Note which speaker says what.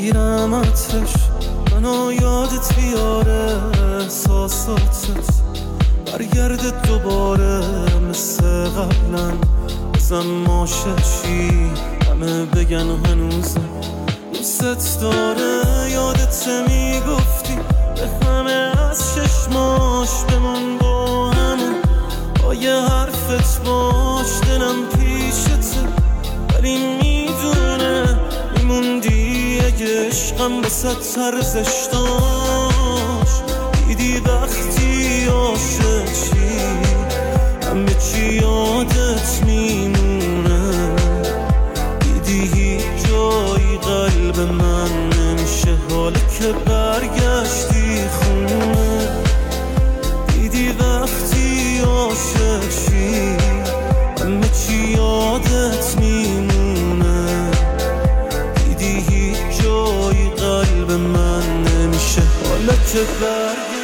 Speaker 1: بگیرم عطرش، منو یادت بیاره احساساتت، برگرد دوباره مثل قبلا، بزن ماششی همه بگن هنوزم دوست داره. یادت میگفتی به همه از چشماش بمون با همون، با یه حرفت باش دلم پیشته، ولی میدونه میموندی اگه عشقم بسات ارزش داشت. دیدی وقتی عاشق چی همه چی یادت میمونه، دیدی هیچ جایی قلب من نمیشه حالا که برگشتی خونه. دیدی وقتی عاشق چی همه چی یادت میمونه، دیدی هیچ جایی قلب من نمیشه حالا که برگشتی.